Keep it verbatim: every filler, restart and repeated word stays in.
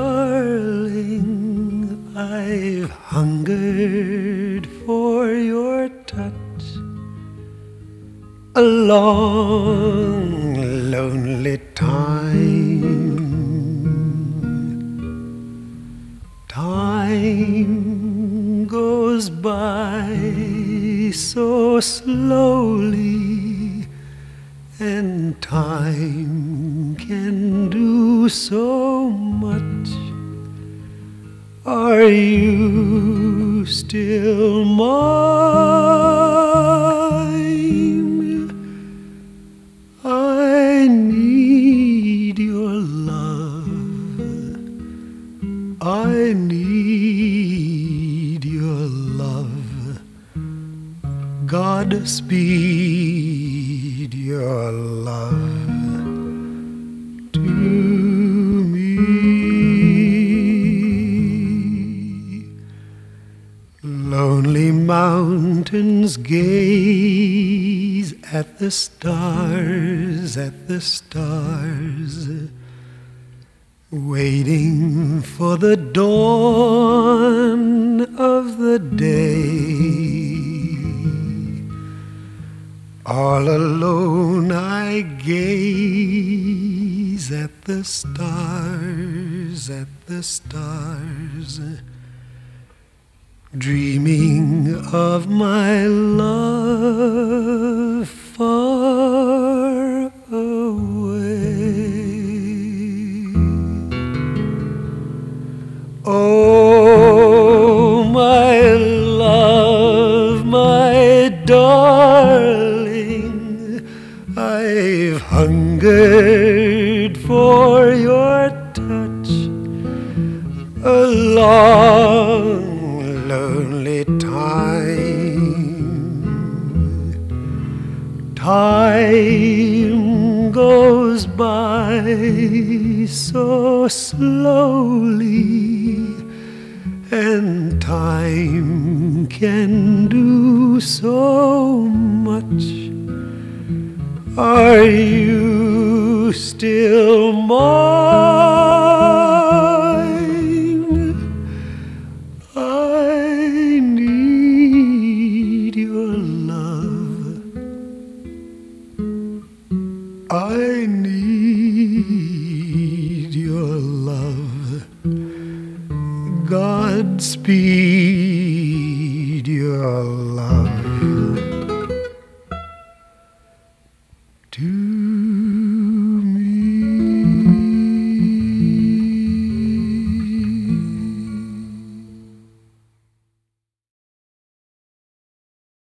darling, I've hungered for your touch a long, lonely time. Time goes by so slowly, and time can do so much. Are you still mine? I need your love. I need your love. Godspeed your love to me. Lonely mountains gaze at the stars, at the stars, waiting for the dawn of the day. All alone I gaze at the stars, at the stars, dreaming of my love far away. Oh, my love, my darling, I've hungered for your touch a long, lonely time. Time goes by so slowly, and time can do so much. Are you still mine? I need your love. I need your love. Godspeed your love.